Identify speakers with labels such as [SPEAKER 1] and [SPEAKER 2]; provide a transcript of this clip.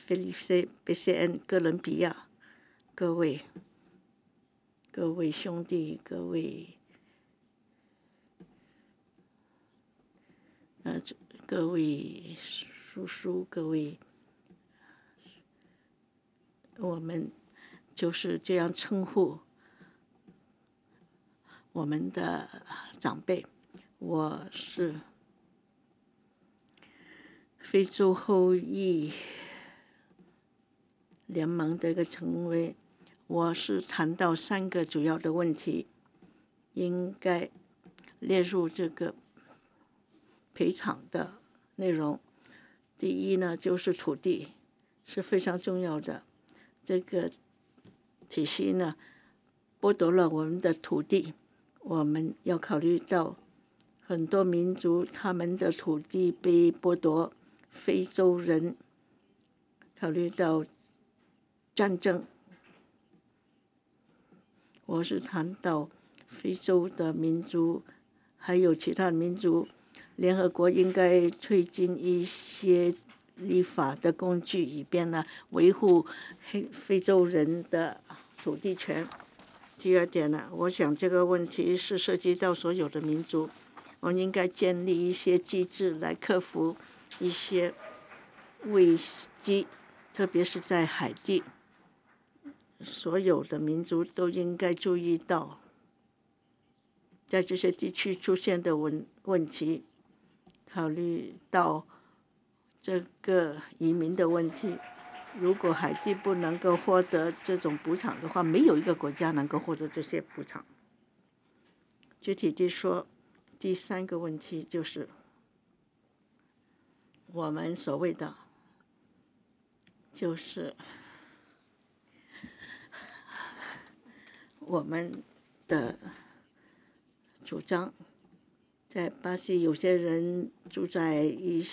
[SPEAKER 1] 菲利斯、贝塞恩、哥伦比亚，各位兄弟，各位叔叔，我们就是这样称呼我们的长辈。我是非洲后裔联盟的一个成员，我是谈到3个主要的问题，应该列入这个赔偿的内容。第一呢，就是土地是非常重要的，这个体系呢剥夺了我们的土地，我们要考虑到很多民族他们的土地被剥夺，非洲人考虑到战争，我是谈到非洲的民族还有其他民族，联合国应该推进一些立法的工具，以便呢维护非洲人的土地权。第二点呢，我想这个问题是涉及到所有的民族，我们应该建立一些机制来克服一些危机，特别是在海地，所有的民族都应该注意到在这些地区出现的问题，考虑到这个移民的问题。如果海地不能够获得这种补偿的话，没有一个国家能够获得这些补偿。具体地说，第3个问题就是我们所谓的就是我们的主张，在巴西有些人住在一